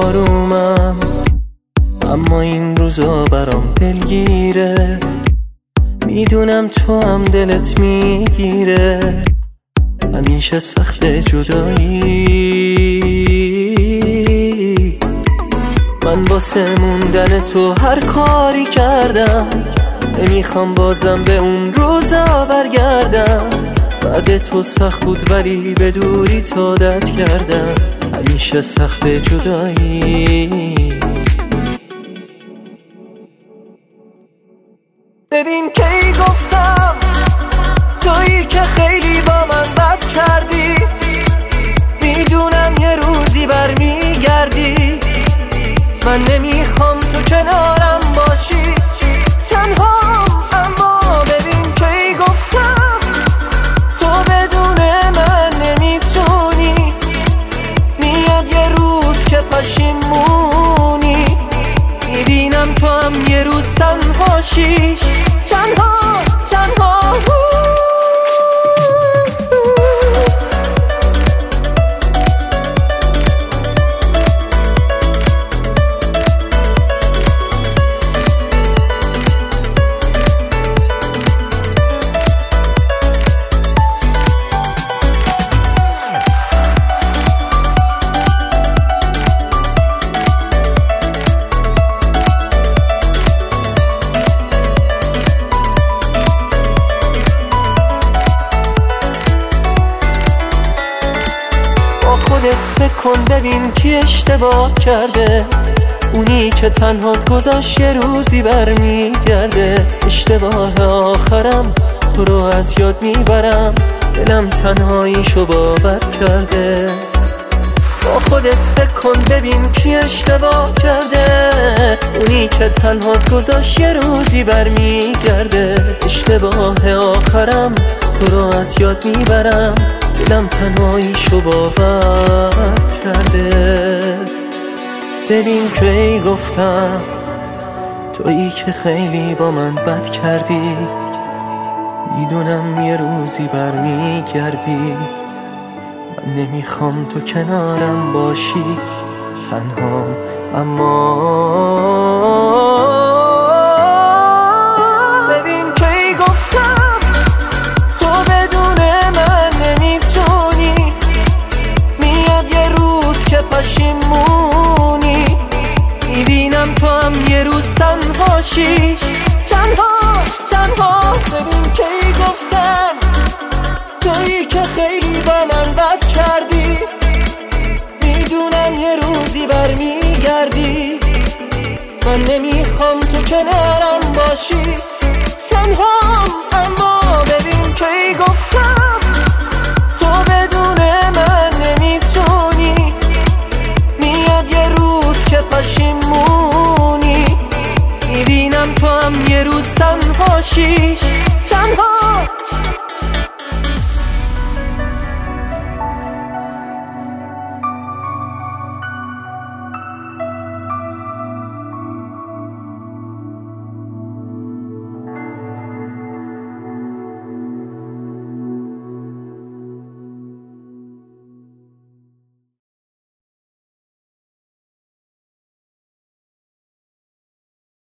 آرومم، اما این روزا برام دلگیره. میدونم تو هم دلت میگیره، همیشه سخت جدایی. من واسه موندن تو هر کاری کردم، نمیخوام بازم به اون روزا برگردم. بعد تو سخت بود ولی به دوری تو عادت کردم، همیشه سخت جدایی. ببین کی گفتم تویی که خیلی با من بد کردی. میدونم یه روزی برمیگردی، من نمیخوام تو کنارم باشی تنها. اما ببین کی گفتم تو بدون من نمیتونی. میاد یه روز که پشیمونی، میبینم تو هم یه روز تنهاشی تنها تنها. خودت فکر کن ببین کی اشتباه کرده، اونی که تنهات گذاشت یه روزی برمیگرده. اشتباه آخرم تو رو از یاد میبرم، دلم تنهاییشو باور کرده. با خودت فکر کن ببین کی اشتباه کرده، اونی که تنهات گذاشت یه روزی برمیگرده. اشتباه آخرم تو رو از یاد میبرم، دلم تنهاییشو باور کرده. ببین کی گفتم تویی که خیلی با من بد کردی. میدونم یه روزی برمیگردی، من نمیخوام تو کنارم باشی تنهام. اما ببین کی گفتم تو بدون من نمیتونی. میاد یه روز که پشیمونی، میبینم تو هم یه روز تنهاشی تنها تنها. ببین کی گفتم تویی که خیلی با من بد کردی. میدونم یه روزی برمیگردی، من نمیخوام تو کنارم باشی تنها. اما